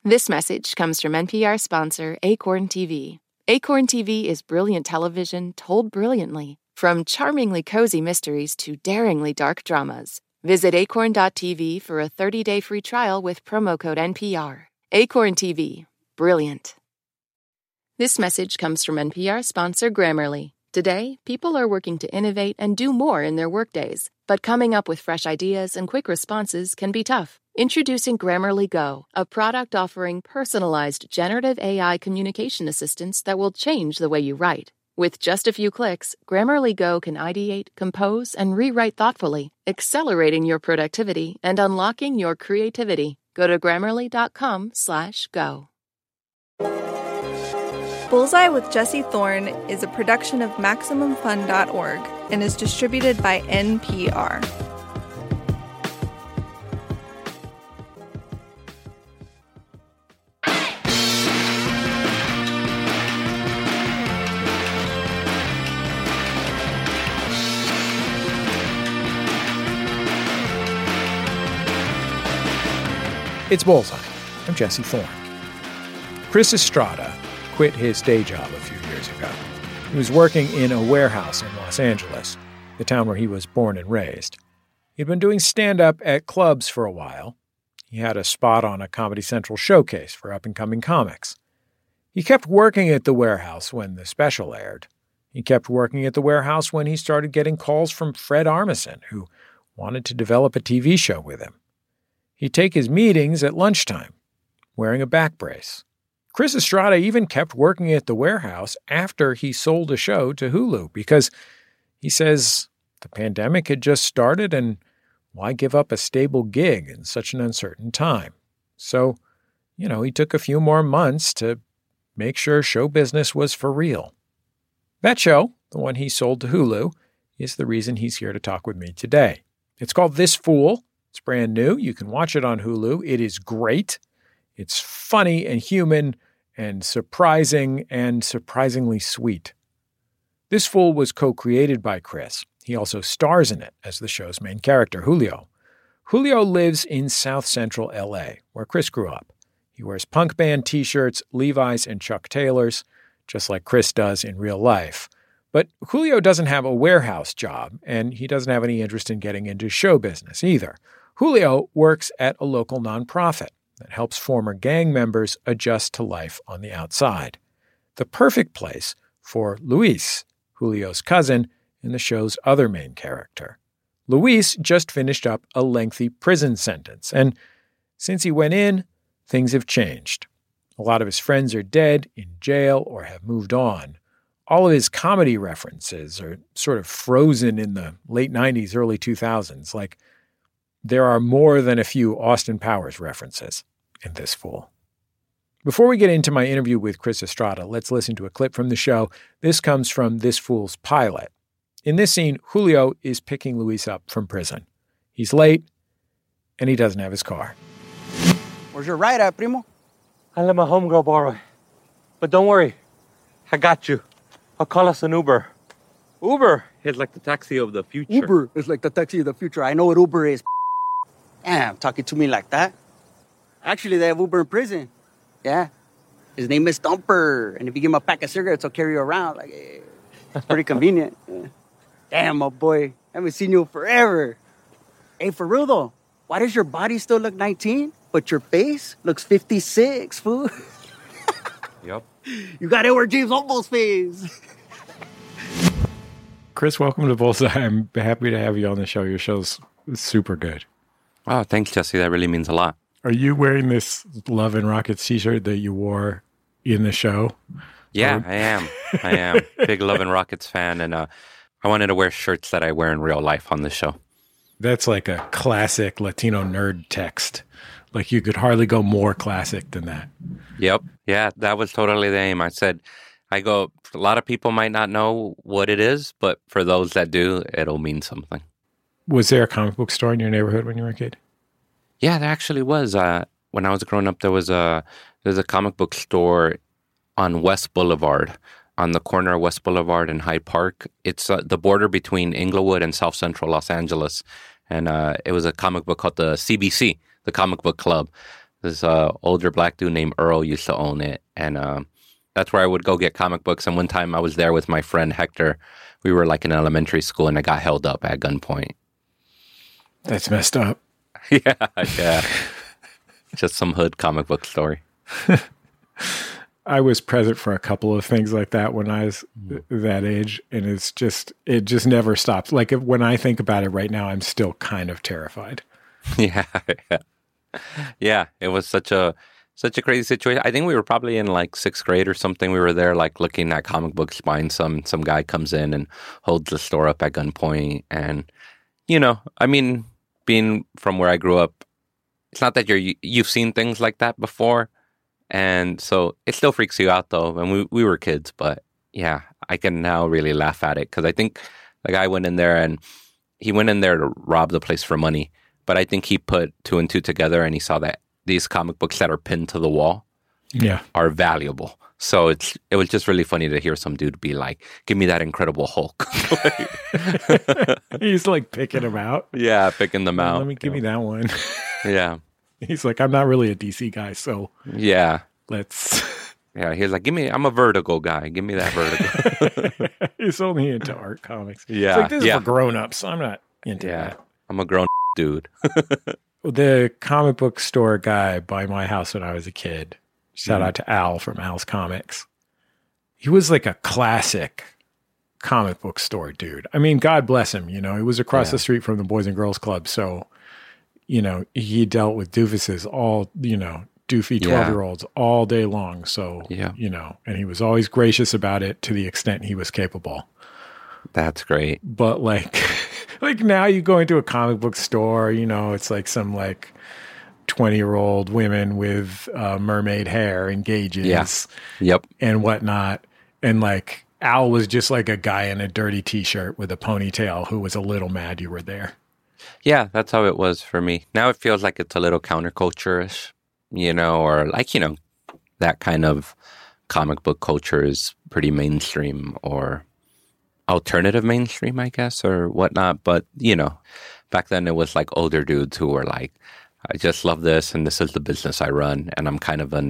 This message comes from NPR sponsor Acorn TV. Acorn TV is brilliant television told brilliantly, from charmingly cozy mysteries to daringly dark dramas. Visit acorn.tv for a 30-day free trial with promo code NPR. Acorn TV. Brilliant. This message comes from NPR sponsor Grammarly. Today, people are working to innovate and do more in their workdays, but coming up with fresh ideas and quick responses can be tough. Introducing Grammarly Go, a product offering personalized generative AI communication assistance that will change the way you write. With just a few clicks, Grammarly Go can ideate, compose, and rewrite thoughtfully, accelerating your productivity and unlocking your creativity. Go to Grammarly.com/go. Bullseye with Jesse Thorne is a production of MaximumFun.org and is distributed by NPR. It's Bullseye. I'm Jesse Thorne. Chris Estrada quit his day job a few years ago. He was working in a warehouse in Los Angeles, the town where he was born and raised. He'd been doing stand-up at clubs for a while. He had a spot on a Comedy Central showcase for up-and-coming comics. He kept working at the warehouse when the special aired. He kept working at the warehouse when he started getting calls from Fred Armisen, who wanted to develop a TV show with him. He'd take his meetings at lunchtime, wearing a back brace. Chris Estrada even kept working at the warehouse after he sold a show to Hulu because he says the pandemic had just started and why give up a stable gig in such an uncertain time? So, he took a few more months to make sure show business was for real. That show, the one he sold to Hulu, is the reason he's here to talk with me today. It's called This Fool. It's brand new. You can watch it on Hulu. It is great. It's funny and human and surprising and surprisingly sweet. This Fool was co-created by Chris. He also stars in it as the show's main character, Julio. Julio lives in South Central L.A., where Chris grew up. He wears punk band T-shirts, Levi's, and Chuck Taylors, just like Chris does in real life. But Julio doesn't have a warehouse job, and he doesn't have any interest in getting into show business either. Julio works at a local nonprofit that helps former gang members adjust to life on the outside. The perfect place for Luis, Julio's cousin, and the show's other main character. Luis just finished up a lengthy prison sentence, and since he went in, things have changed. A lot of his friends are dead, in jail, or have moved on. All of his comedy references are sort of frozen in the late 90s, early 2000s, like there are more than a few Austin Powers references in This Fool. Before we get into my interview with Chris Estrada, let's listen to a clip from the show. This comes from This Fool's pilot. In this scene, Julio is picking Luis up from prison. He's late, and he doesn't have his car. Where's your ride at, primo? I let my homegirl borrow it. But don't worry, I got you. I'll call us an Uber. Uber is like the taxi of the future. Uber is like the taxi of the future. I know what Uber is. Damn, talking to me like that. Actually, they have Uber in prison. Yeah. His name is Thumper. And if you give him a pack of cigarettes, he'll carry you around. Like, it's pretty convenient. Yeah. Damn, my boy. I haven't seen you forever. Hey, for real, though. Why does your body still look 19, but your face looks 56, fool? Yep. You got Edward James Olmos face. Chris, welcome to Bullseye. I'm happy to have you on the show. Your show's super good. Oh, thanks, Jesse. That really means a lot. Are you wearing this Love and Rockets t-shirt that you wore in the show? Yeah, I am. Big Love and Rockets fan, and I wanted to wear shirts that I wear in real life on the show. That's like a classic Latino nerd text. Like you could hardly go more classic than that. Yep. Yeah, that was totally the aim. A lot of people might not know what it is, but for those that do, it'll mean something. Was there a comic book store in your neighborhood when you were a kid? Yeah, there actually was. When I was growing up, there's a comic book store on West Boulevard, on the corner of West Boulevard and Hyde Park. It's the border between Inglewood and South Central Los Angeles. And it was a comic book called the CBC, the Comic Book Club. This older black dude named Earl used to own it, and that's where I would go get comic books. And one time I was there with my friend Hector. We were like in elementary school, and I got held up at gunpoint. That's messed up. Yeah. Just some hood comic book story. I was present for a couple of things like that when I was that age, and it just never stops. Like when I think about it right now, I'm still kind of terrified. Yeah. It was such a crazy situation. I think we were probably in like 6th grade or something. We were there like looking at comic books, buying some guy comes in and holds the store up at gunpoint. And, I mean, being from where I grew up, it's not that you've seen things like that before. And so it still freaks you out though. And we were kids, but yeah, I can now really laugh at it. Cause I think the guy went in there and he went in there to rob the place for money. But I think he put 2 and 2 together and he saw that these comic books that are pinned to the wall are valuable. So it was just really funny to hear some dude be like, give me that Incredible Hulk. He's like picking them out. Yeah, picking them out. Let me give me that one. Yeah. He's like, I'm not really a DC guy, so yeah. Let's. Yeah, he's like, I'm a Vertigo guy. Give me that Vertigo. He's only into art comics. Yeah. It's like, this is for grown-ups. I'm not into that. I'm a grown dude. The comic book store guy by my house when I was a kid, shout out to Al from Al's Comics. He was like a classic comic book store dude. I mean, God bless him. He was across the street from the Boys and Girls Club. So, he dealt with doofuses all, doofy 12-year-olds all day long. So, and he was always gracious about it to the extent he was capable. That's great. But like now you go into a comic book store, it's like some like 20-year-old women with mermaid hair and gauges and whatnot. And like Al was just like a guy in a dirty t-shirt with a ponytail who was a little mad you were there. Yeah, that's how it was for me. Now it feels like it's a little counterculture-ish, or like, that kind of comic book culture is pretty mainstream or alternative mainstream, I guess, or whatnot. But, back then it was like older dudes who were like, I just love this and this is the business I run. And I'm kind of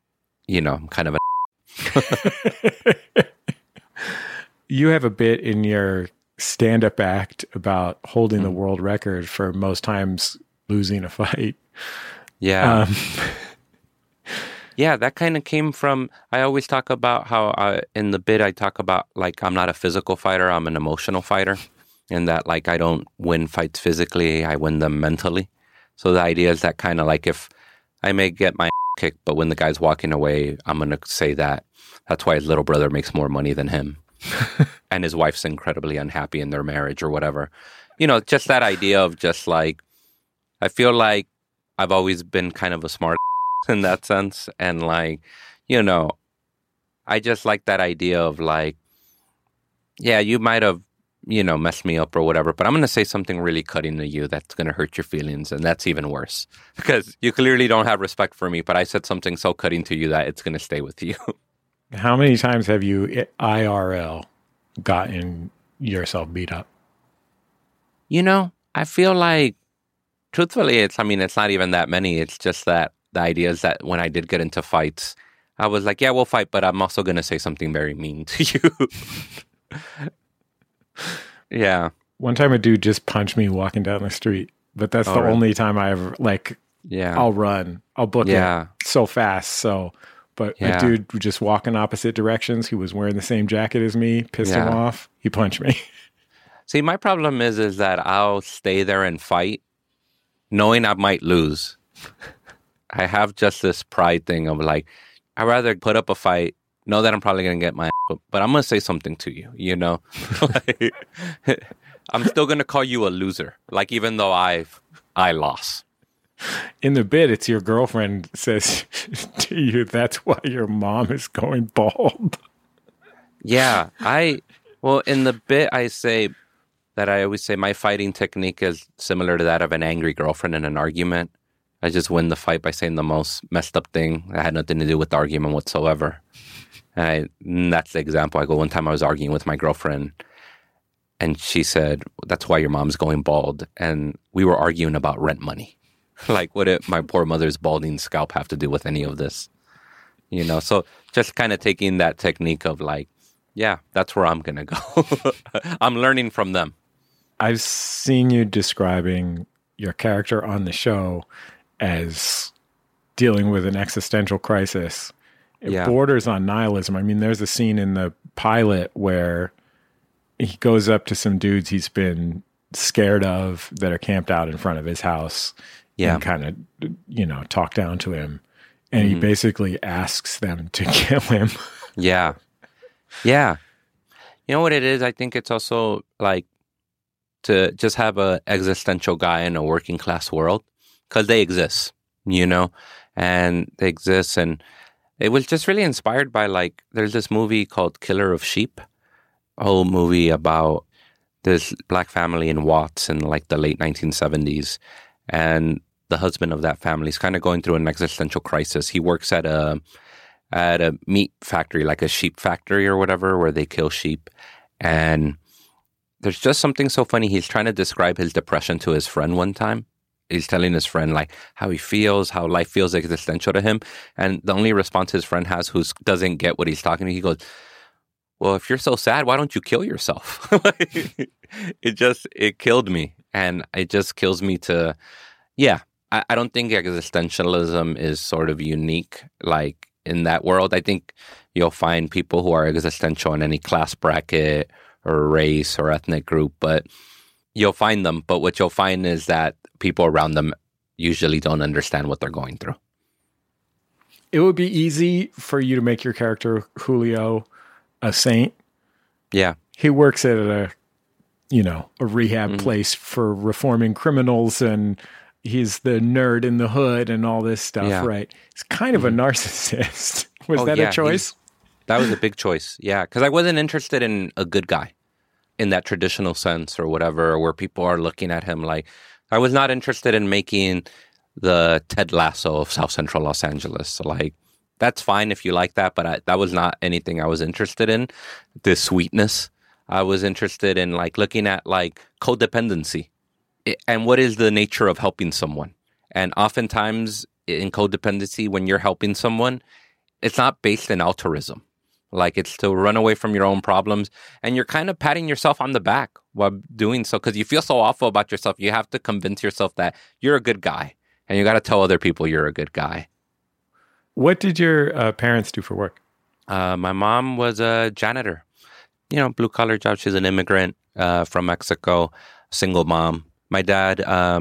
You have a bit in your stand-up act about holding the world record for most times losing a fight. Yeah. Yeah, that kind of came from, I always talk about how in the bit I talk about like I'm not a physical fighter, I'm an emotional fighter. And that like I don't win fights physically, I win them mentally. So the idea is that kind of like if I may get my kicked, but when the guy's walking away, I'm going to say that that's why his little brother makes more money than him. And his wife's incredibly unhappy in their marriage or whatever. Just that idea of just like, I feel like I've always been kind of a smart in that sense. And like, I just like that idea of like, yeah, you might have, messed me up or whatever, but I'm going to say something really cutting to you that's going to hurt your feelings. And that's even worse because you clearly don't have respect for me, but I said something so cutting to you that it's going to stay with you. How many times have you IRL gotten yourself beat up? I feel like, truthfully, it's not even that many. It's just that the idea is that when I did get into fights, I was like, yeah, we'll fight, but I'm also going to say something very mean to you. Yeah. One time a dude just punched me walking down the street, but that's the only time I ever, like, I'll run. I'll book it so fast, so... But a dude was just walking opposite directions. He was wearing the same jacket as me, pissed him off. He punched me. See, my problem is that I'll stay there and fight knowing I might lose. I have just this pride thing of like, I'd rather put up a fight, know that I'm probably going to get my ass, but I'm going to say something to you, Like, I'm still going to call you a loser, like even though I lost. In the bit, it's your girlfriend says to you, that's why your mom is going bald. Yeah. In the bit, I say that I always say my fighting technique is similar to that of an angry girlfriend in an argument. I just win the fight by saying the most messed up thing that had nothing to do with the argument whatsoever. And that's the example. I go, one time I was arguing with my girlfriend and she said, that's why your mom's going bald. And we were arguing about rent money. Like, what did my poor mother's balding scalp have to do with any of this? You know, so just kind of taking that technique of like, yeah, that's where I'm going to go. I'm learning from them. I've seen you describing your character on the show as dealing with an existential crisis. It borders on nihilism. I mean, there's a scene in the pilot where he goes up to some dudes he's been scared of that are camped out in front of his house and kind of, you know, talk down to him. And he basically asks them to kill him. Yeah. Yeah. You know what it is? I think it's also like to just have a existential guy in a working class world, because they exist, you know, and they exist. And it was just really inspired by, like, there's this movie called Killer of Sheep, a whole movie about this black family in Watts in like the late 1970s. And the husband of that family is kind of going through an existential crisis. He works at a meat factory, like a sheep factory or whatever, where they kill sheep. And there's just something so funny. He's trying to describe his depression to his friend one time. He's telling his friend like how he feels, how life feels existential to him. And the only response his friend has, who doesn't get what he's talking to, he goes, well, if you're so sad, why don't you kill yourself? It killed me. And it just kills me to, I don't think existentialism is sort of unique, like, in that world. I think you'll find people who are existential in any class bracket or race or ethnic group, but you'll find them. But what you'll find is that people around them usually don't understand what they're going through. It would be easy for you to make your character Julio a saint. Yeah. He works at a rehab place for reforming criminals, and he's the nerd in the hood and all this stuff, right? He's kind of a narcissist. Was that a choice? That was a big choice, yeah. Because I wasn't interested in a good guy in that traditional sense or whatever, where people are looking at him like... I was not interested in making the Ted Lasso of South Central Los Angeles. So, like, that's fine if you like that, but that was not anything I was interested in, the sweetness. I was interested in, like, looking at, like, codependency. And what is the nature of helping someone? And oftentimes in codependency, when you're helping someone, it's not based in altruism. Like, it's to run away from your own problems. And you're kind of patting yourself on the back while doing so, because you feel so awful about yourself. You have to convince yourself that you're a good guy. And you got to tell other people you're a good guy. What did your parents do for work? My mom was a janitor. You know, blue-collar job. She's an immigrant from Mexico, single mom. My dad,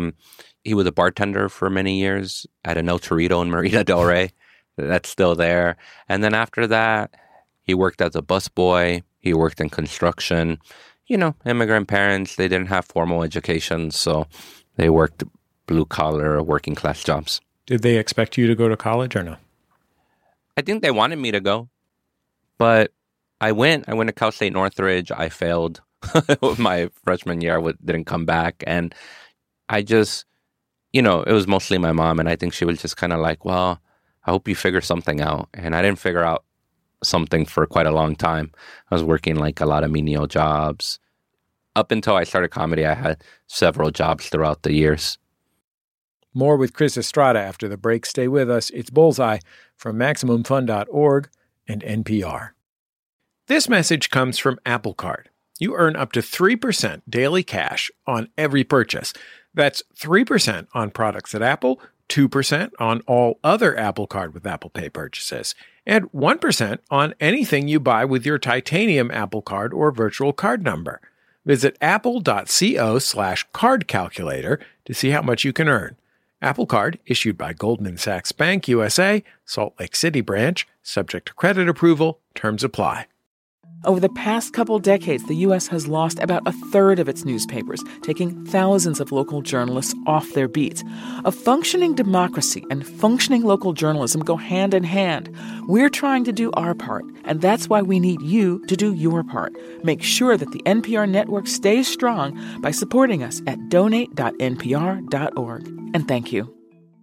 he was a bartender for many years at an El Torito in Marina del Rey. That's still there. And then after that, he worked as a busboy. He worked in construction. You know, immigrant parents, they didn't have formal education, so they worked blue-collar, working-class jobs. Did they expect you to go to college or no? I think they wanted me to go, but I went to Cal State Northridge. I failed my freshman year. I didn't come back. And I just, it was mostly my mom. And I think she was just kind of like, well, I hope you figure something out. And I didn't figure out something for quite a long time. I was working like a lot of menial jobs. Up until I started comedy, I had several jobs throughout the years. More with Chris Estrada after the break. Stay with us. It's Bullseye from MaximumFun.org and NPR. This message comes from Apple Card. You earn up to 3% daily cash on every purchase. That's 3% on products at Apple, 2% on all other Apple Card with Apple Pay purchases, and 1% on anything you buy with your titanium Apple Card or virtual card number. Visit apple.co/card calculator to see how much you can earn. Apple Card, issued by Goldman Sachs Bank USA, Salt Lake City branch, subject to credit approval, terms apply. Over the past couple decades, the U.S. has lost about a third of its newspapers, taking thousands of local journalists off their beats. A functioning democracy and functioning local journalism go hand in hand. We're trying to do our part, and that's why we need you to do your part. Make sure that the NPR network stays strong by supporting us at donate.npr.org. And thank you.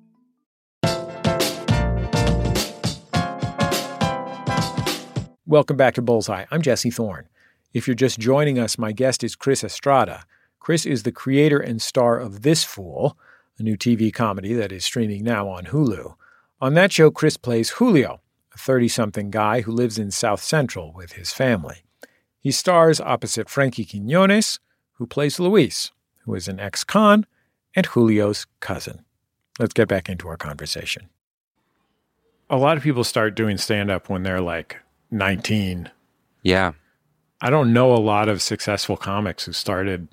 Welcome back to Bullseye. I'm Jesse Thorne. If you're just joining us, my guest is Chris Estrada. Chris is the creator and star of This Fool, a new TV comedy that is streaming now on Hulu. On that show, Chris plays Julio, a 30-something guy who lives in South Central with his family. He stars opposite Frankie Quinones, who plays Luis, who is an ex-con and Julio's cousin. Let's get back into our conversation. A lot of people start doing stand-up when they're like 19. Yeah. I don't know a lot of successful comics who started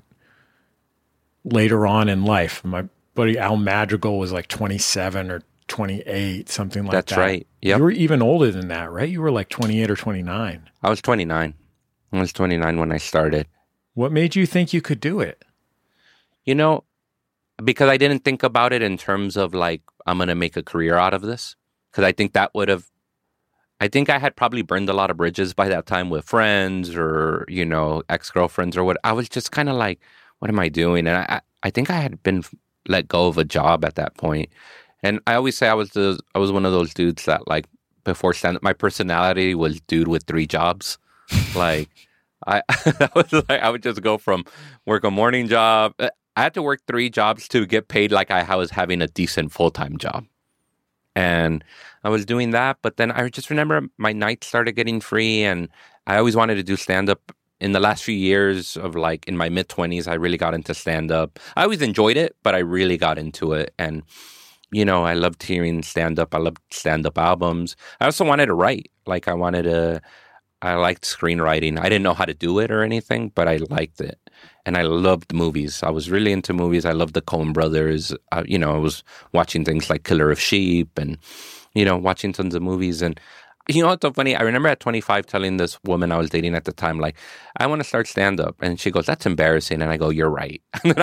later on in life. My buddy Al Madrigal was like 27 or 28, something like that. That's right. Yep. You were even older than that, right? You were like 28 or 29. I was 29. I was 29 when I started. What made you think you could do it? You know, because I didn't think about it in terms of like, I'm going to make a career out of this. Because I think that would have, I think I had probably burned a lot of bridges by that time with friends or, you know, ex-girlfriends or what. I was just kind of like, what am I doing? And I think I had been let go of a job at that point. And I always say I was one of those dudes that like before stand-up, my personality was dude with 3 jobs. Like I would just go from work a morning job. I had to work 3 jobs to get paid like I was having a decent full-time job. And I was doing that, but then I just remember my nights started getting free, and I always wanted to do stand-up. In the last few years of like in my mid-20s, I really got into stand-up. I always enjoyed it, but I really got into it. And, you know, I loved hearing stand-up. I loved stand-up albums. I also wanted to write. Like I liked screenwriting. I didn't know how to do it or anything, but I liked it. And I loved movies. I was really into movies. I loved the Coen brothers. You know, I was watching things like Killer of Sheep and, you know, watching tons of movies. And, you know what's so funny? I remember at 25 telling this woman I was dating at the time, like, I want to start stand-up. And she goes, that's embarrassing. And I go, you're right. And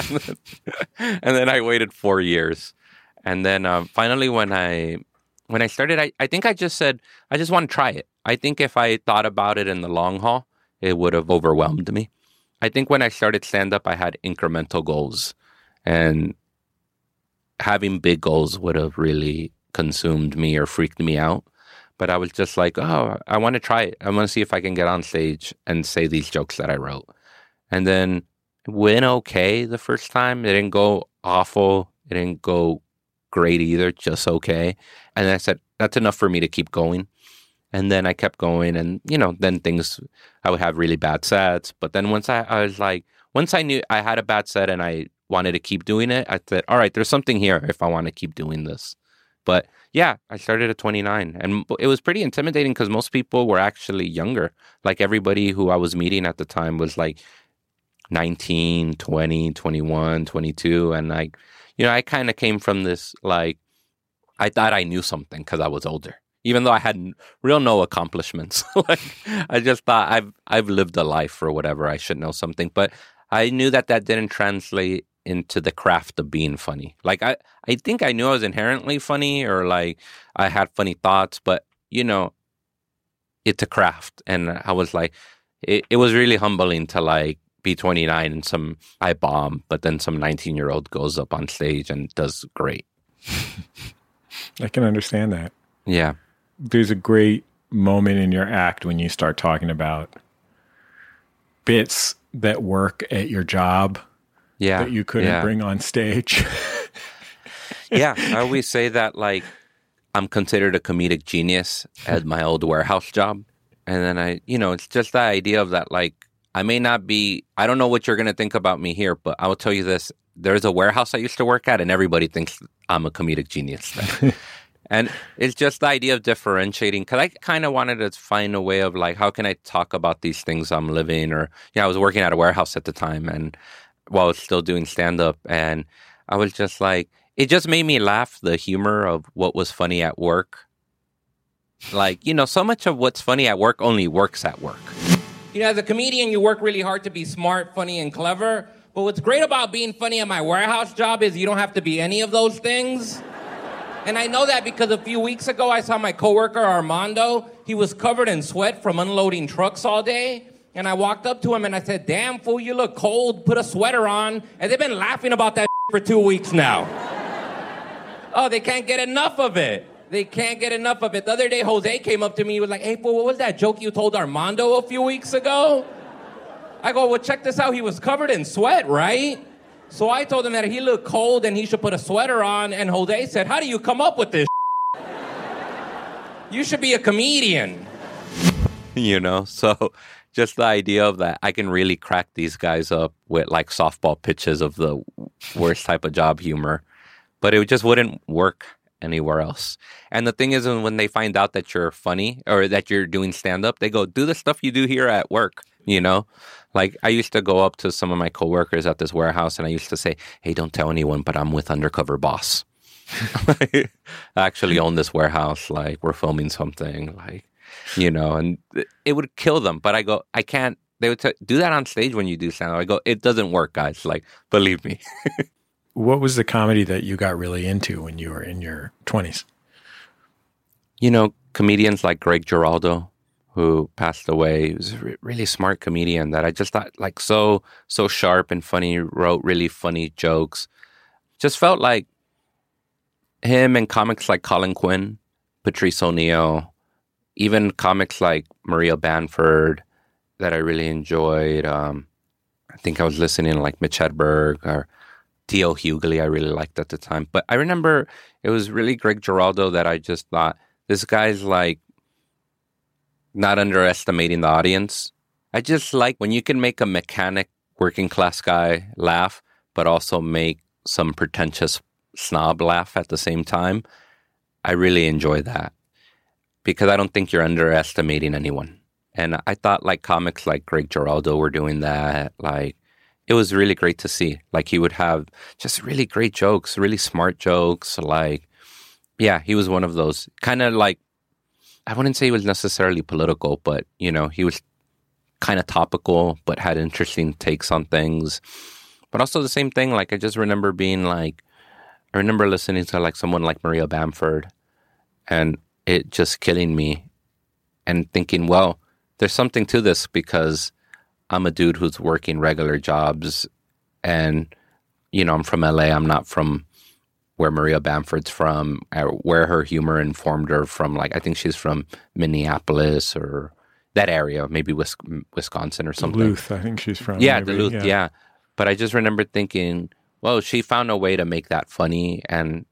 then I waited 4 years. And then finally when I started, I think I just said, I just want to try it. I think if I thought about it in the long haul, it would have overwhelmed me. I think when I started stand-up, I had incremental goals. And having big goals would have really consumed me or freaked me out. But I was just like, oh, I want to try it. I want to see if I can get on stage and say these jokes that I wrote. And then it went okay the first time. It didn't go awful. It didn't go great either, just okay. And I said, that's enough for me to keep going. And then I kept going, and, you know, then I would have really bad sets. But then once I was like, once I knew I had a bad set and I wanted to keep doing it, I said, all right, there's something here if I want to keep doing this. But yeah, I started at 29, and it was pretty intimidating because most people were actually younger. Like everybody who I was meeting at the time was like 19, 20, 21, 22. And like, you know, I kind of came from this, like, I thought I knew something because I was older. Even though I had no accomplishments. Like, I just thought I've lived a life or whatever. I should know something. But I knew that didn't translate into the craft of being funny. Like, I think I knew I was inherently funny, or like I had funny thoughts, but, you know, it's a craft. And I was like, it was really humbling to like be 29 and I bomb, but then some 19-year-old goes up on stage and does great. I can understand that. Yeah. There's a great moment in your act when you start talking about bits that work at your job that you couldn't bring on stage. Yeah, I always say that, like, I'm considered a comedic genius at my old warehouse job. And then it's just the idea of that, like, I don't know what you're going to think about me here, but I will tell you this. There's a warehouse I used to work at, and everybody thinks I'm a comedic genius there. And it's just the idea of differentiating, because I kind of wanted to find a way of like, how can I talk about these things I'm living? Or, I was working at a warehouse at the time, and while I was still doing stand-up, and I was just like, it just made me laugh, the humor of what was funny at work. Like, so much of what's funny at work only works at work. As a comedian, you work really hard to be smart, funny, and clever. But what's great about being funny at my warehouse job is you don't have to be any of those things. And I know that because a few weeks ago, I saw my coworker, Armando. He was covered in sweat from unloading trucks all day. And I walked up to him and I said, damn, fool, you look cold. Put a sweater on. And they've been laughing about that for 2 weeks now. Oh, they can't get enough of it. They can't get enough of it. The other day, Jose came up to me. He was like, hey, fool, what was that joke you told Armando a few weeks ago? I go, well, check this out. He was covered in sweat, right? So I told him that he looked cold and he should put a sweater on, and Jose said, how do you come up with this? You should be a comedian. So just the idea of that, I can really crack these guys up with like softball pitches of the worst type of job humor, but it just wouldn't work anywhere else. And the thing is, when they find out that you're funny or that you're doing stand-up, they go, do the stuff you do here at work, Like, I used to go up to some of my coworkers at this warehouse and I used to say, hey, don't tell anyone, but I'm with Undercover Boss. I actually own this warehouse. Like, we're filming something, and it would kill them. But I go, I can't. They would do that on stage when you do stand-up. I go, it doesn't work, guys. Like, believe me. What was the comedy that you got really into when you were in your 20s? Comedians like Greg Giraldo, who passed away. He was a really smart comedian that I just thought like so sharp and funny, wrote really funny jokes. Just felt like him and comics like Colin Quinn, Patrice O'Neill, even comics like Maria Bamford that I really enjoyed. I think I was listening to like Mitch Hedberg or T.O. Hughley I really liked at the time. But I remember it was really Greg Giraldo that I just thought, this guy's like not underestimating the audience. I just like when you can make a mechanic working class guy laugh, but also make some pretentious snob laugh at the same time. I really enjoy that because I don't think you're underestimating anyone. And I thought like comics like Greg Giraldo were doing that. Like, it was really great to see. Like, he would have just really great jokes, really smart jokes. Like, yeah, he was one of those kind of like, I wouldn't say he was necessarily political, but, he was kind of topical, but had interesting takes on things. But also the same thing, like, I just remember being like, I remember listening to like someone like Maria Bamford and it just killing me and thinking, well, there's something to this because I'm a dude who's working regular jobs and, I'm from LA. I'm not from where Maria Bamford's from, where her humor informed her from. Like, I think she's from Minneapolis or that area, maybe Wisconsin or something. Duluth, I think she's from. Yeah, maybe. Duluth, yeah. But I just remember thinking, well, she found a way to make that funny. And,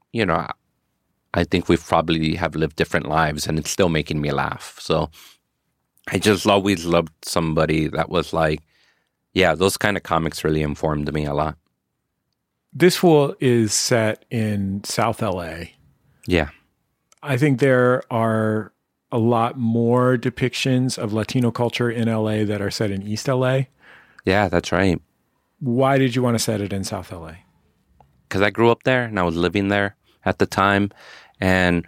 I think we've probably have lived different lives and it's still making me laugh. So I just always loved somebody that was like, yeah, those kind of comics really informed me a lot. This Fool is set in South LA. Yeah. I think there are a lot more depictions of Latino culture in LA that are set in East LA. Yeah, that's right. Why did you want to set it in South LA? Because I grew up there and I was living there at the time. And,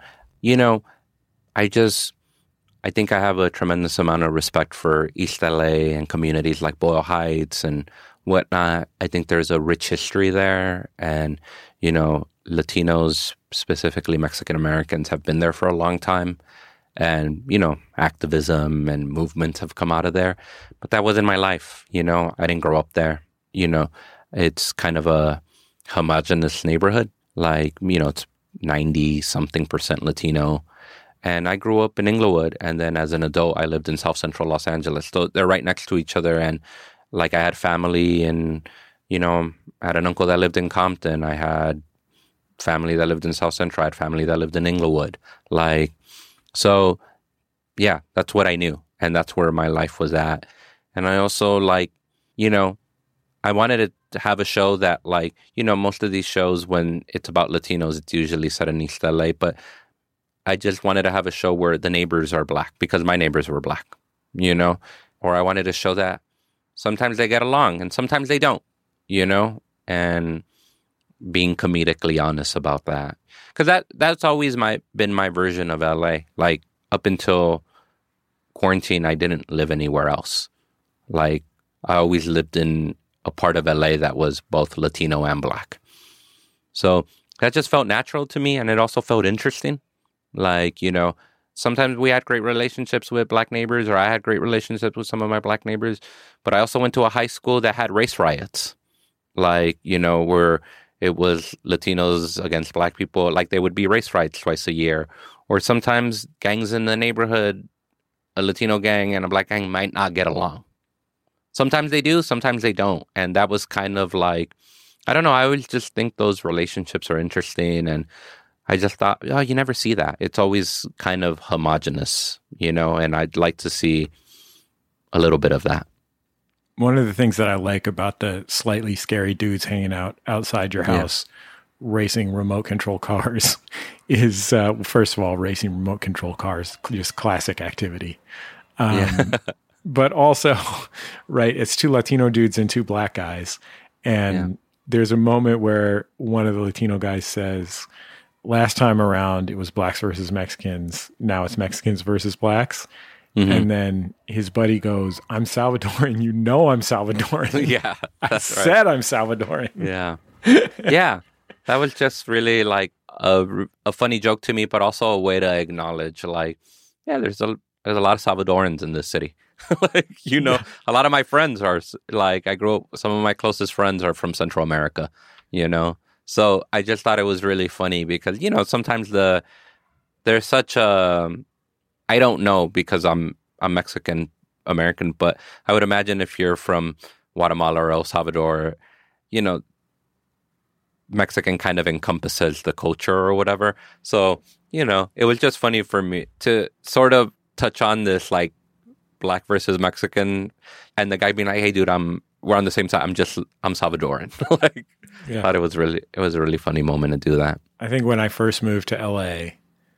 I think I have a tremendous amount of respect for East LA and communities like Boyle Heights and whatnot. I think there's a rich history there. And, Latinos, specifically Mexican Americans, have been there for a long time. And, activism and movements have come out of there. But that wasn't my life. I didn't grow up there. It's kind of a homogenous neighborhood. Like, it's 90-something% Latino. And I grew up in Inglewood. And then as an adult, I lived in South Central Los Angeles. So they're right next to each other. And like, I had family and, I had an uncle that lived in Compton. I had family that lived in South Central. I had family that lived in Inglewood. Like, so yeah, that's what I knew. And that's where my life was at. And I also like, I wanted to have a show that like, most of these shows when it's about Latinos, it's usually set in East LA, but I just wanted to have a show where the neighbors are Black because my neighbors were Black, or I wanted to show that sometimes they get along and sometimes they don't, and being comedically honest about that. Because that's always been my version of LA. Like, up until quarantine, I didn't live anywhere else. Like, I always lived in a part of LA that was both Latino and Black. So that just felt natural to me, and it also felt interesting. Like, sometimes we had great relationships with Black neighbors, or I had great relationships with some of my Black neighbors, but I also went to a high school that had race riots. Like, where it was Latinos against Black people, like there would be race riots twice a year. Or sometimes gangs in the neighborhood, a Latino gang and a Black gang might not get along. Sometimes they do, sometimes they don't. And that was kind of like I don't know. I always just think those relationships are interesting, and I just thought, oh, you never see that. It's always kind of homogenous, you know, and I'd like to see a little bit of that. One of the things that I like about the slightly scary dudes hanging out outside your house, racing remote control cars, is first of all, racing remote control cars, just classic activity. But also, right, it's two Latino dudes and two black guys. And there's a moment where one of the Latino guys says, last time around, it was blacks versus Mexicans. Now it's Mexicans versus blacks. Mm-hmm. And then his buddy goes, I'm Salvadoran. You know I'm Salvadoran. Yeah, I said I'm Salvadoran. Yeah. Yeah. That was just really like a funny joke to me, but also a way to acknowledge, like, yeah, there's a lot of Salvadorans in this city. Like, you know, a lot of my friends are like, I grew up, some of my closest friends are from Central America, you know? So I just thought it was really funny because, you know, sometimes there's such a, I don't know because I'm Mexican American, but I would imagine if you're from Guatemala or El Salvador, you know, Mexican kind of encompasses the culture or whatever. So, you know, it was just funny for me to sort of touch on this, like, black versus Mexican, and the guy being like, hey, dude, we're on the same side. I'm Salvadoran. Like, I thought it was a really funny moment to do that. I think when I first moved to LA,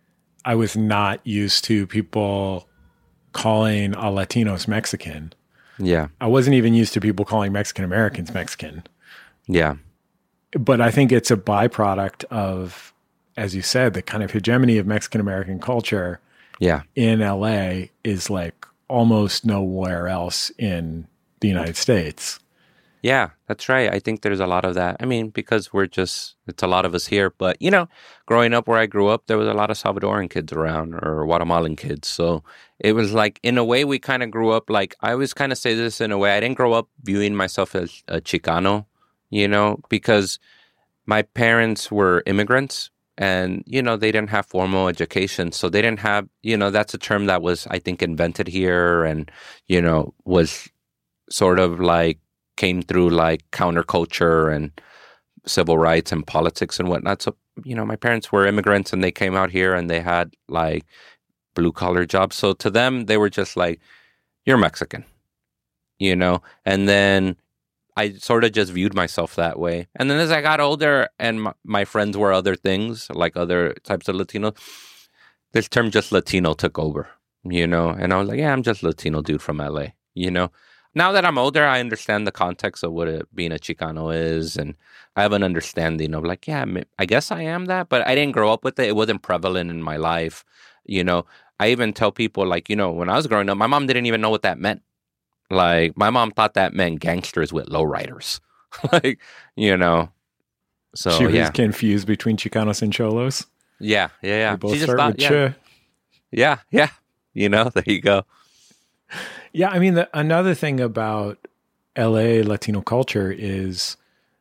I was not used to people calling a Latinos Mexican. Yeah. I wasn't even used to people calling Mexican Americans Mexican. Yeah. But I think it's a byproduct of, as you said, the kind of hegemony of Mexican American culture in LA is like almost nowhere else in the United States. Yeah, that's right. I think there's a lot of that. I mean, because it's a lot of us here. But, you know, growing up where I grew up, there was a lot of Salvadoran kids around or Guatemalan kids. So it was like, in a way, we kind of grew up, like, I always kind of say this in a way, I didn't grow up viewing myself as a Chicano, you know, because my parents were immigrants. And, you know, they didn't have formal education. So they didn't have, you know, that's a term that was, I think, invented here and, you know, was sort of like came through like counterculture and civil rights and politics and whatnot. So, you know, my parents were immigrants and they came out here and they had like blue collar jobs. So to them, they were just like, you're Mexican, you know, and then I sort of just viewed myself that way. And then as I got older and my friends were other things, like other types of Latino, this term just Latino took over, you know? And I was like, yeah, I'm just Latino dude from LA, you know? Now that I'm older, I understand the context of what being a Chicano is. And I have an understanding of like, yeah, I guess I am that, but I didn't grow up with it. It wasn't prevalent in my life, you know? I even tell people like, you know, when I was growing up, my mom didn't even know what that meant. Like, my mom thought that meant gangsters with lowriders. Like, you know, so, she was confused between Chicanos and Cholos? Yeah. They both start with Ch. Yeah. You know, there you go. Yeah, I mean, another thing about LA Latino culture is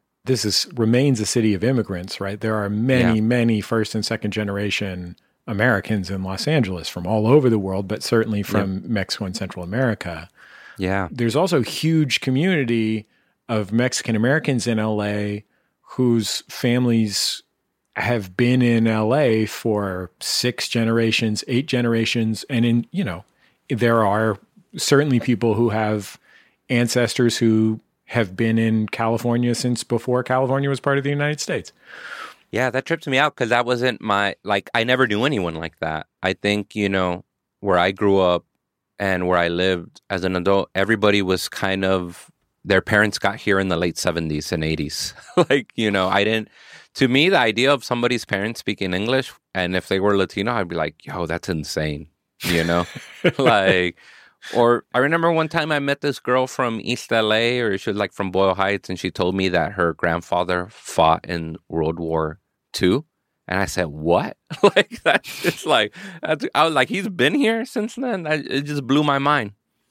remains a city of immigrants, right? There are many first and second generation Americans in Los Angeles from all over the world, but certainly from Mexico and Central America. Yeah. There's also a huge community of Mexican Americans in LA whose families have been in LA for 6 generations, 8 generations. And there are certainly people who have ancestors who have been in California since before California was part of the United States. Yeah, that trips me out because that wasn't I never knew anyone like that. I think, you know, where I grew up, and where I lived as an adult, everybody was kind of, their parents got here in the late 70s and 80s. Like, you know, to me, the idea of somebody's parents speaking English, and if they were Latino, I'd be like, yo, that's insane, you know? Like, or I remember one time I met this girl from East LA, or she was like from Boyle Heights, and she told me that her grandfather fought in World War II. And I said, what? Like, that's just like, I was like, he's been here since then? It just blew my mind.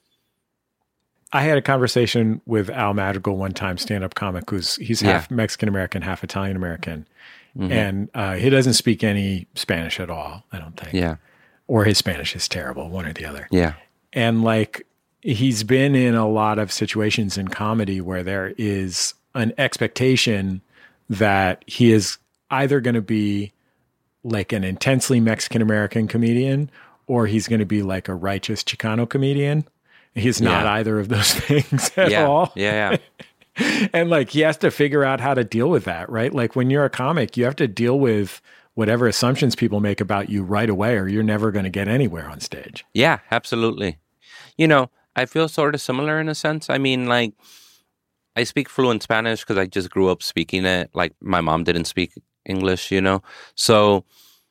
I had a conversation with Al Madrigal one time, stand-up comic, he's half Mexican-American, half Italian-American. Mm-hmm. And he doesn't speak any Spanish at all, I don't think. Yeah. Or his Spanish is terrible, one or the other. Yeah. And like, he's been in a lot of situations in comedy where there is an expectation that he is either going to be like an intensely Mexican-American comedian or he's going to be like a righteous Chicano comedian. He's not either of those things at all. Yeah. And like, he has to figure out how to deal with that, right? Like when you're a comic, you have to deal with whatever assumptions people make about you right away, or you're never going to get anywhere on stage. Yeah, absolutely. You know, I feel sort of similar in a sense. I mean, like, I speak fluent Spanish because I just grew up speaking it. Like, my mom didn't speak English, you know? So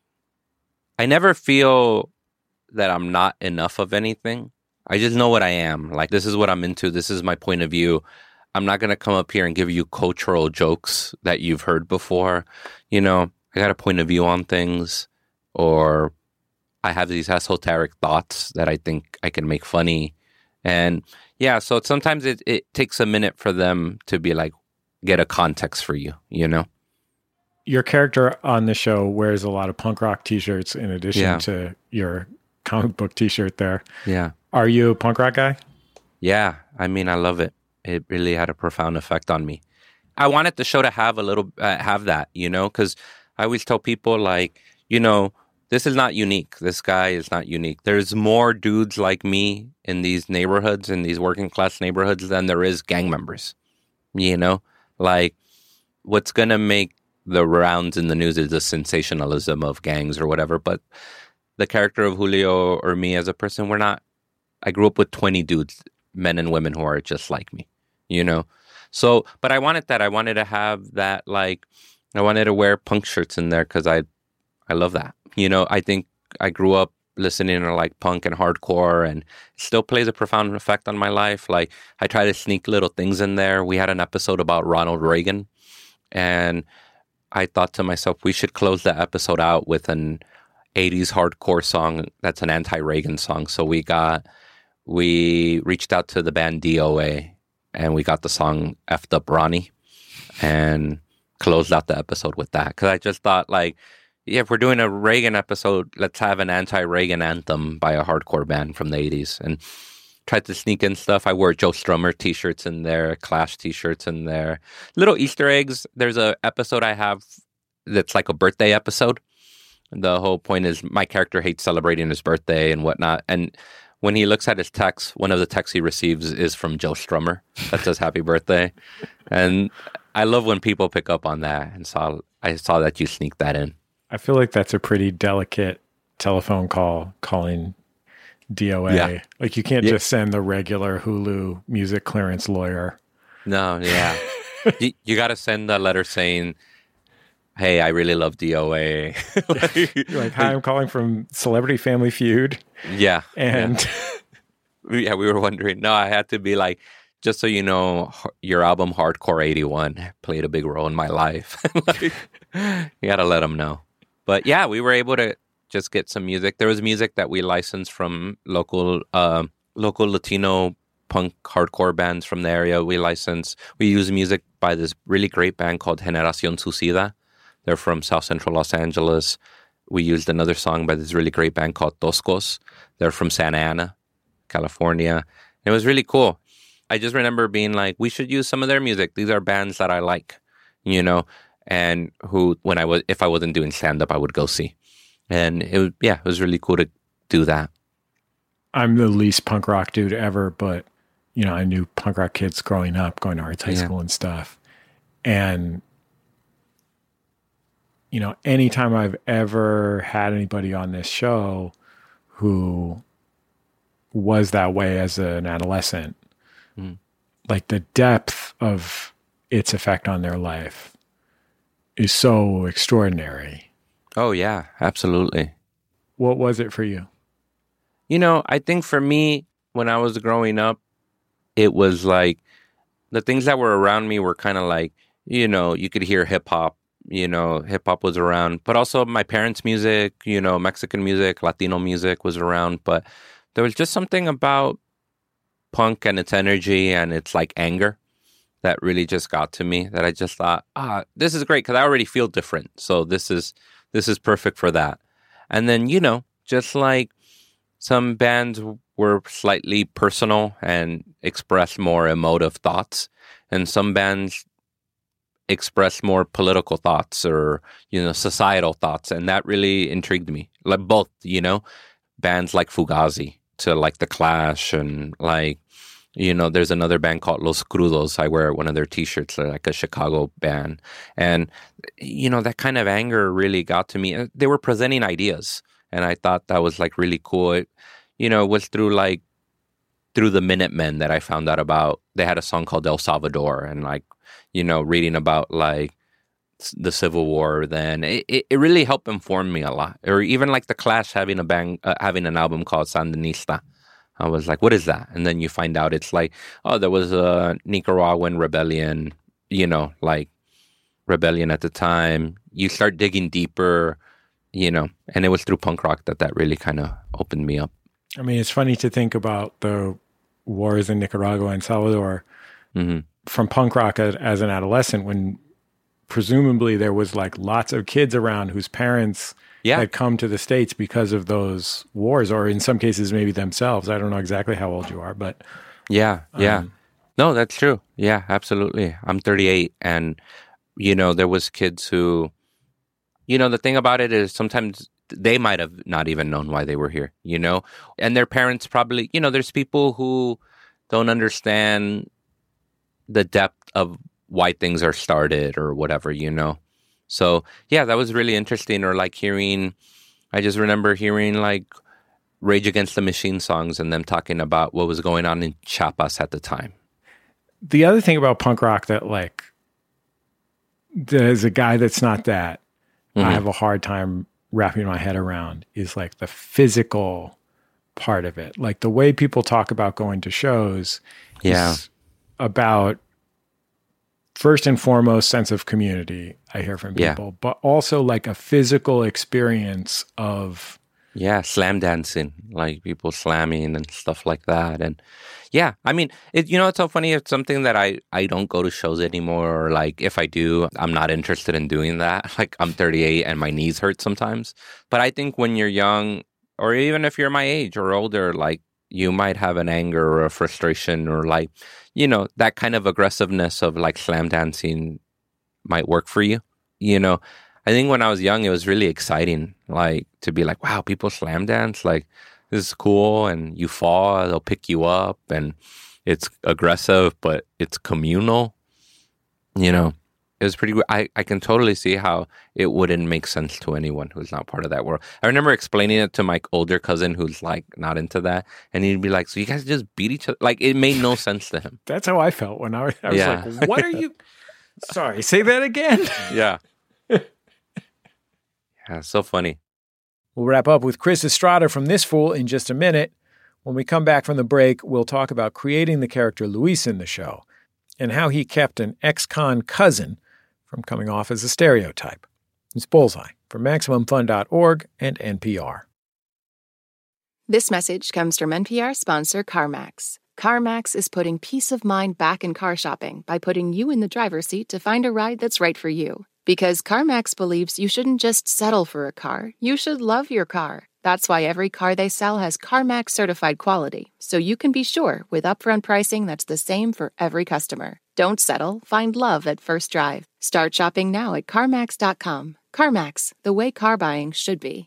I never feel that I'm not enough of anything. I just know what I am. Like, this is what I'm into. This is my point of view. I'm not going to come up here and give you cultural jokes that you've heard before. You know, I got a point of view on things, or I have these esoteric thoughts that I think I can make funny. And yeah, so sometimes it takes a minute for them to be like, get a context for you, you know? Your character on the show wears a lot of punk rock t-shirts in addition to your comic book t-shirt there. Yeah. Are you a punk rock guy? Yeah. I mean, I love it. It really had a profound effect on me. I wanted the show to have a little, have that, you know, because I always tell people, like, you know, this is not unique. This guy is not unique. There's more dudes like me in these neighborhoods, in these working class neighborhoods, than there is gang members. You know, like, what's going to make the rounds in the news is the sensationalism of gangs or whatever. But the character of Julio or me as a person, we're not. I grew up with 20 dudes, men and women, who are just like me, you know? So, but I wanted that. I wanted to have that, like, I wanted to wear punk shirts in there because I love that. You know, I think I grew up listening to like punk and hardcore, and it still plays a profound effect on my life. Like, I try to sneak little things in there. We had an episode about Ronald Reagan, and I thought to myself, we should close the episode out with an 80s hardcore song that's an anti-Reagan song. So we reached out to the band DOA, and we got the song F'd Up Ronnie, and closed out the episode with that. Because I just thought, like, yeah, if we're doing a Reagan episode, let's have an anti-Reagan anthem by a hardcore band from the 80s. And tried to sneak in stuff. I wore Joe Strummer t-shirts in there, Clash t-shirts in there. Little Easter eggs. There's a episode I have that's like a birthday episode. The whole point is my character hates celebrating his birthday and whatnot. And when he looks at his text, one of the texts he receives is from Joe Strummer that says happy birthday. And I love when people pick up on that. And I saw that you sneaked that in. I feel like that's a pretty delicate telephone call, calling DOA. Yeah. Like, you can't just send the regular Hulu music clearance lawyer. No, yeah. you got to send a letter saying, hey, I really love DOA. Like, hi, I'm calling from Celebrity Family Feud. Yeah. And we were wondering. No, I had to be like, just so you know, your album Hardcore 81 played a big role in my life. Like, you got to let them know. But yeah, we were able to just get some music. There was music that we licensed from local Latino punk hardcore bands from the area. We use music by this really great band called Generación Suicida. They're from South Central Los Angeles. We used another song by this really great band called Toscos. They're from Santa Ana, California. It was really cool. I just remember being like, we should use some of their music. These are bands that I like, you know, and who, if I wasn't doing stand-up, I would go see. And it was really cool to do that. I'm the least punk rock dude ever, but, you know, I knew punk rock kids growing up, going to arts high school and stuff. And, you know, anytime I've ever had anybody on this show who was that way as an adolescent, like, the depth of its effect on their life is so extraordinary. Oh, yeah, absolutely. What was it for you? You know, I think for me, when I was growing up, it was like the things that were around me were kind of like, you know, you could hear hip hop, you know, hip hop was around, but also my parents' music, you know, Mexican music, Latino music was around. But there was just something about punk and its energy and its like anger that really just got to me, that I just thought, this is great because I already feel different. So this is perfect for that. And then, you know, just like some bands were slightly personal and expressed more emotive thoughts. And some bands express more political thoughts or, societal thoughts. And that really intrigued me. Like both, bands like Fugazi to like The Clash and like, there's another band called Los Crudos. I wear one of their T-shirts. They're like a Chicago band. And, that kind of anger really got to me. They were presenting ideas. And I thought that was like really cool. It, was through the Minutemen that I found out about. They had a song called El Salvador, and like, reading about like the Civil War then, it really helped inform me a lot. Or even like The Clash having a band, having an album called Sandinista. I was like, what is that? And then you find out it's like, oh, there was a Nicaraguan rebellion, like rebellion at the time. You start digging deeper, and it was through punk rock that really kind of opened me up. I mean, it's funny to think about the wars in Nicaragua and Salvador from punk rock as an adolescent, when presumably there was like lots of kids around whose parents had come to the States because of those wars, or in some cases maybe themselves. I don't know exactly how old you are, but yeah. No, that's true. Yeah, absolutely. I'm 38, and there was kids who, the thing about it is sometimes they might have not even known why they were here, and their parents probably, there's people who don't understand the depth of why things are started or whatever, So, yeah, that was really interesting. Or like I just remember hearing like Rage Against the Machine songs and them talking about what was going on in Chiapas at the time. The other thing about punk rock that like, there's a guy that's not that, I have a hard time wrapping my head around is like the physical part of it. Like the way people talk about going to shows is about, first and foremost, sense of community, I hear from people, but also like a physical experience of... Yeah, slam dancing, like people slamming and stuff like that. And yeah, I mean, it's so funny. It's something that I don't go to shows anymore. Or like if I do, I'm not interested in doing that. Like I'm 38 and my knees hurt sometimes. But I think when you're young, or even if you're my age or older, like you might have an anger or a frustration or like, that kind of aggressiveness of like slam dancing might work for you. I think when I was young, it was really exciting, like to be like, wow, people slam dance, like this is cool. And you fall, they'll pick you up, and it's aggressive, but it's communal. It was pretty good. I can totally see how it wouldn't make sense to anyone who's not part of that world. I remember explaining it to my older cousin who's like not into that. And he'd be like, so you guys just beat each other? Like it made no sense to him. That's how I felt when I was like, what are you? Sorry, say that again. Yeah. Yeah, so funny. We'll wrap up with Chris Estrada from This Fool in just a minute. When we come back from the break, we'll talk about creating the character Luis in the show and how he kept an ex-con cousin from coming off as a stereotype. It's Bullseye from MaximumFun.org and NPR. This message comes from NPR sponsor CarMax. CarMax is putting peace of mind back in car shopping by putting you in the driver's seat to find a ride that's right for you. Because CarMax believes you shouldn't just settle for a car, you should love your car. That's why every car they sell has CarMax certified quality, so you can be sure with upfront pricing that's the same for every customer. Don't settle, find love at first drive. Start shopping now at CarMax.com. CarMax, the way car buying should be.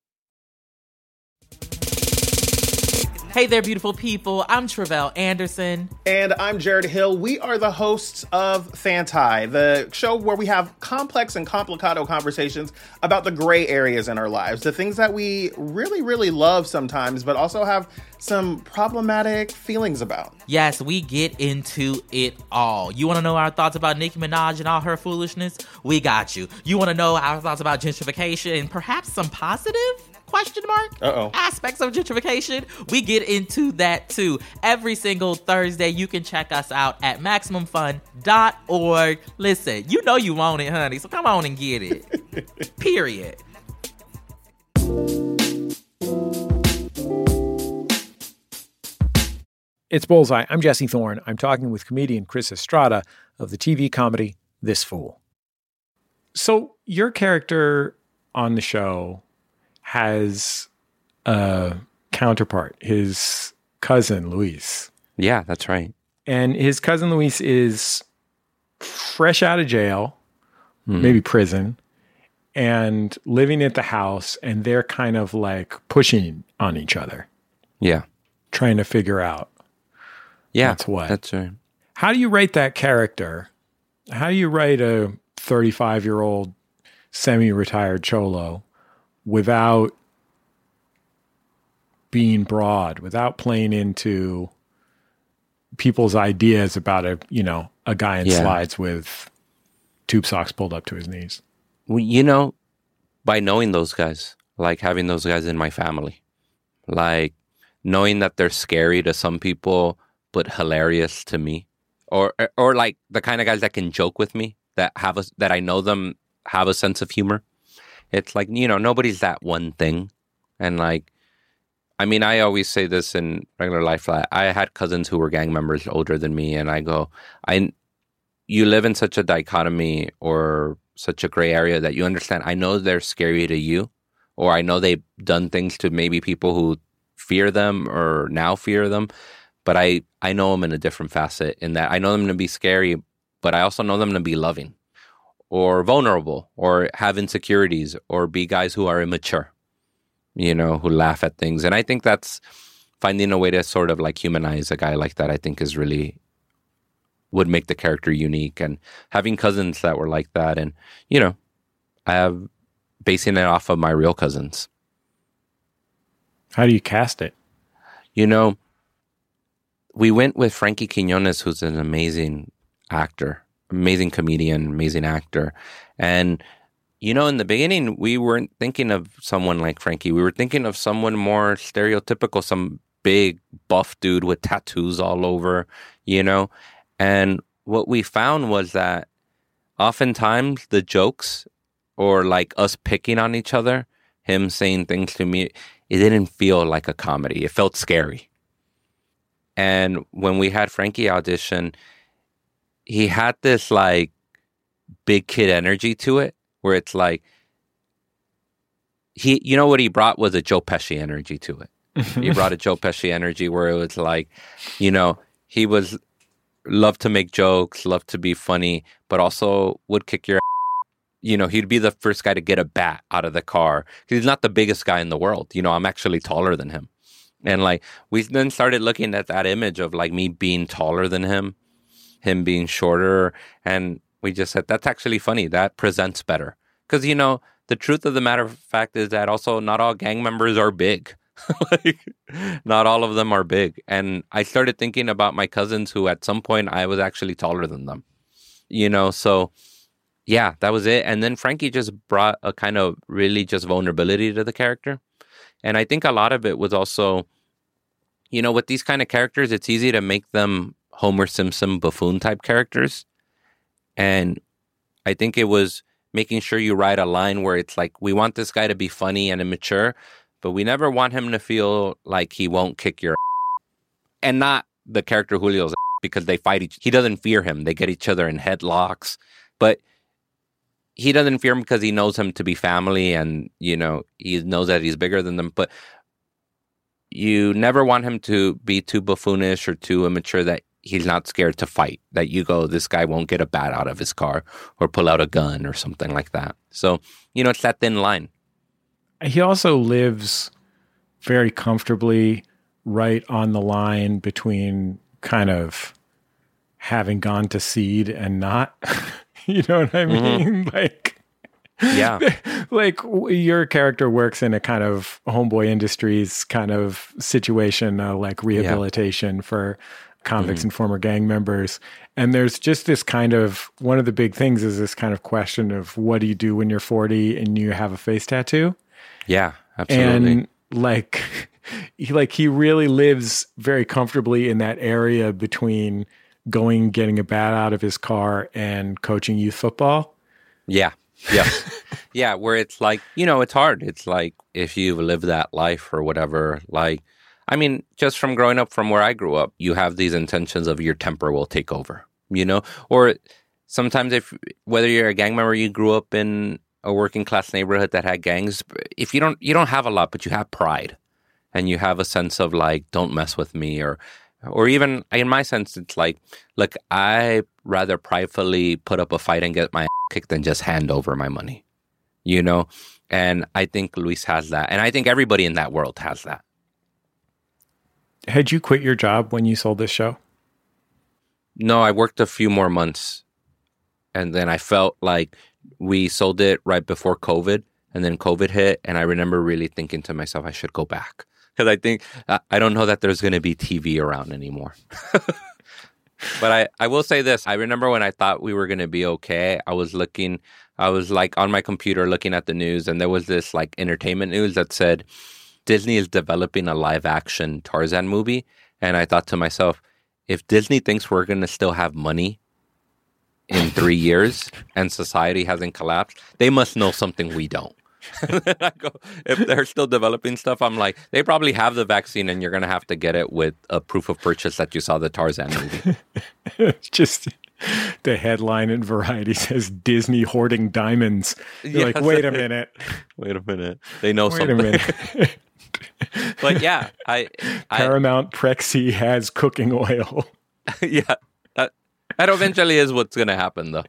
Hey there, beautiful people. I'm Travell Anderson. And I'm Jared Hill. We are the hosts of Fantai, the show where we have complex and complicado conversations about the gray areas in our lives, the things that we really, really love sometimes, but also have some problematic feelings about. Yes, we get into it all. You want to know our thoughts about Nicki Minaj and all her foolishness? We got you. You want to know our thoughts about gentrification and perhaps some positive aspects of gentrification? We get into that too. Every single Thursday, you can check us out at MaximumFun.org. Listen, you know you want it, honey, so come on and get it. Period. It's Bullseye. I'm Jesse Thorne. I'm talking with comedian Chris Estrada of the TV comedy This Fool. So your character on the show has a counterpart, his cousin Luis. Yeah, that's right. And his cousin Luis is fresh out of jail, maybe prison, and living at the house, and they're kind of like pushing on each other. Yeah. Trying to figure out. Yeah. That's what. That's right. How do you write that character? How do you write a 35-year-old semi-retired cholo without being broad, without playing into people's ideas about a guy in slides with tube socks pulled up to his knees? Well, by knowing those guys, like having those guys in my family, like knowing that they're scary to some people, but hilarious to me, or like the kind of guys that can joke with me, that I know them have a sense of humor. It's like, nobody's that one thing. And like, I mean, I always say this in regular life. I had cousins who were gang members older than me, and I go, you live in such a dichotomy or such a gray area that you understand. I know they're scary to you, or I know they've done things to maybe people who fear them or now fear them, but I know them in a different facet, in that I know them to be scary, but I also know them to be loving or vulnerable or have insecurities or be guys who are immature, who laugh at things. And I think that's finding a way to sort of like humanize a guy like that, I think is really would make the character unique. And having cousins that were like that, and, I have basing it off of my real cousins. How do you cast it? We went with Frankie Quinones, who's an amazing actor, amazing comedian, amazing actor. And, in the beginning, we weren't thinking of someone like Frankie. We were thinking of someone more stereotypical, some big buff dude with tattoos all over, And what we found was that oftentimes the jokes, or like us picking on each other, him saying things to me, it didn't feel like a comedy. It felt scary. And when we had Frankie audition, he had this like big kid energy to it, where it's like, what he brought was a Joe Pesci energy to it. He brought a Joe Pesci energy where it was like, he was loved to make jokes, loved to be funny, but also would kick your ass. He'd be the first guy to get a bat out of the car. He's not the biggest guy in the world. I'm actually taller than him. And like, we then started looking at that image of like me being taller than him being shorter. And we just said, that's actually funny. That presents better. Because, the truth of the matter of fact is that also not all gang members are big. Like, not all of them are big. And I started thinking about my cousins who at some point I was actually taller than them. So yeah, that was it. And then Frankie just brought a kind of really just vulnerability to the character. And I think a lot of it was also, with these kind of characters, it's easy to make them Homer Simpson buffoon type characters. And I think it was making sure you write a line where it's like, we want this guy to be funny and immature, but we never want him to feel like he won't kick your ass. And not the character Julio's ass, because they fight he doesn't fear him. They get each other in headlocks. But he doesn't fear him because he knows him to be family, and, he knows that he's bigger than them. But you never want him to be too buffoonish or too immature that he's not scared to fight. That you go, this guy won't get a bat out of his car or pull out a gun or something like that. So, it's that thin line. He also lives very comfortably right on the line between kind of having gone to seed and not. You know what I mean? Mm-hmm. Like, yeah, like your character works in a kind of Homeboy Industries kind of situation, like rehabilitation for convicts and former gang members. And there's just this kind of, one of the big things is this kind of question of what do you do when you're 40 and you have a face tattoo? Yeah, absolutely. And like he really lives very comfortably in that area between getting a bat out of his car and coaching youth football. Yeah. Yeah. Yeah. Where it's like, it's hard. It's like if you've lived that life or whatever, like, I mean, just from growing up from where I grew up, you have these intentions of your temper will take over, or sometimes whether you're a gang member, you grew up in a working class neighborhood that had gangs. If you don't have a lot, but you have pride and you have a sense of like, don't mess with me, or Or even, in my sense, it's like, look, I rather pridefully put up a fight and get my ass kicked than just hand over my money, you know? And I think Luis has that. And I think everybody in that world has that. Had you quit your job when you sold this show? No, I worked a few more months. And then I felt like we sold it right before COVID. And then COVID hit. And I remember really thinking to myself, I should go back. Because I think, I don't know that there's going to be TV around anymore. But I will say this. I remember when I thought we were going to be okay, I was like on my computer looking at the news, and there was this like entertainment news that said Disney is developing a live action Tarzan movie. And I thought to myself, if Disney thinks we're going to still have money in 3 years and society hasn't collapsed, they must know something we don't. I go, if they're still developing stuff, I'm like, they probably have the vaccine and you're going to have to get it with a proof of purchase that you saw the Tarzan movie. Just the headline in Variety says Disney hoarding diamonds. You're like, wait a minute. Wait a minute. They know something. Wait a minute. But yeah, Paramount Prexy has cooking oil. Yeah. That eventually is what's going to happen though.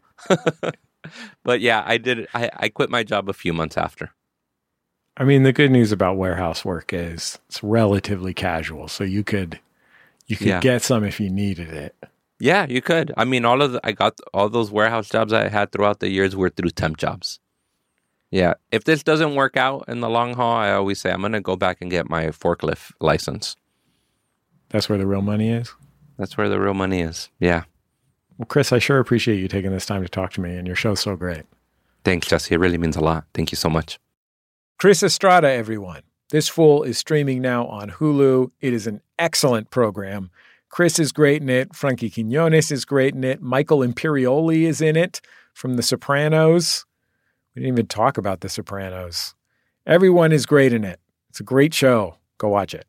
But yeah, I quit my job a few months after. I mean, the good news about warehouse work is it's relatively casual, so you could get some if you needed it. Yeah, you could. I mean, I got all those warehouse jobs I had throughout the years were through temp jobs. Yeah, if this doesn't work out in the long haul, I always say I'm going to go back and get my forklift license. That's where the real money is? That's where the real money is, yeah. Well, Chris, I sure appreciate you taking this time to talk to me, and your show's so great. Thanks, Jesse. It really means a lot. Thank you so much. Chris Estrada, everyone. This Fool is streaming now on Hulu. It is an excellent program. Chris is great in it. Frankie Quinones is great in it. Michael Imperioli is in it from The Sopranos. We didn't even talk about The Sopranos. Everyone is great in it. It's a great show. Go watch it.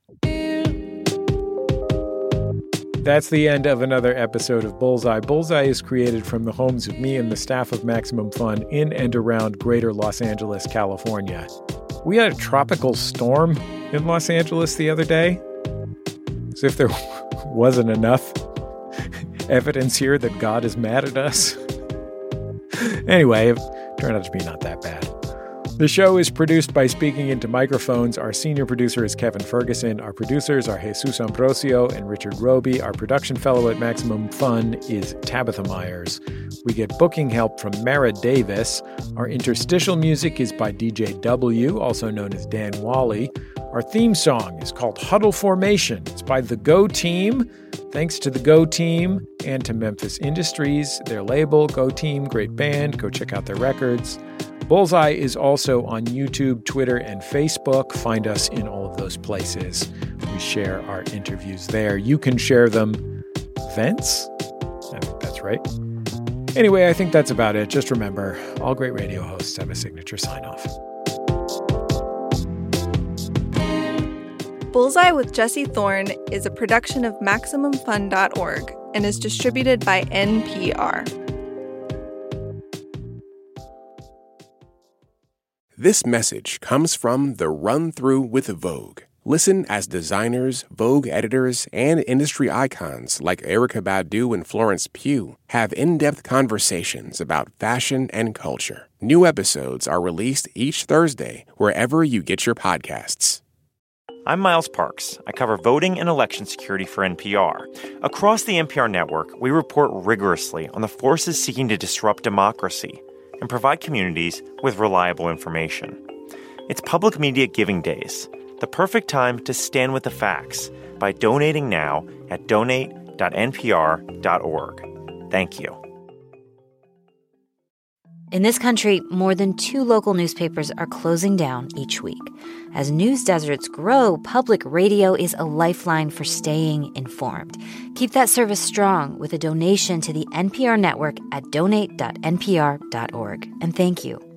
That's the end of another episode of Bullseye. Bullseye is created from the homes of me and the staff of Maximum Fun in and around greater Los Angeles, California. We had a tropical storm in Los Angeles the other day. As if there wasn't enough evidence here that God is mad at us. Anyway, it turned out to be not that bad. The show is produced by Speaking Into Microphones. Our senior producer is Kevin Ferguson. Our producers are Jesus Ambrosio and Richard Roby. Our production fellow at Maximum Fun is Tabitha Myers. We get booking help from Mara Davis. Our interstitial music is by DJ W, also known as Dan Wally. Our theme song is called Huddle Formation. It's by the Go Team. Thanks to the Go Team and to Memphis Industries, their label, Go Team, great band. Go check out their records. Bullseye is also on YouTube, Twitter, and Facebook. Find us in all of those places. We share our interviews there. You can share them. Vince? I think that's right. Anyway, I think that's about it. Just remember, all great radio hosts have a signature sign-off. Bullseye with Jesse Thorne is a production of MaximumFun.org and is distributed by NPR. This message comes from The Run Through with Vogue. Listen as designers, Vogue editors, and industry icons like Erykah Badu and Florence Pugh have in-depth conversations about fashion and culture. New episodes are released each Thursday wherever you get your podcasts. I'm Miles Parks. I cover voting and election security for NPR. Across the NPR network, we report rigorously on the forces seeking to disrupt democracy and provide communities with reliable information. It's Public Media Giving Days, the perfect time to stand with the facts by donating now at donate.npr.org. Thank you. In this country, more than 2 local newspapers are closing down each week. As news deserts grow, public radio is a lifeline for staying informed. Keep that service strong with a donation to the NPR network at donate.npr.org. And thank you.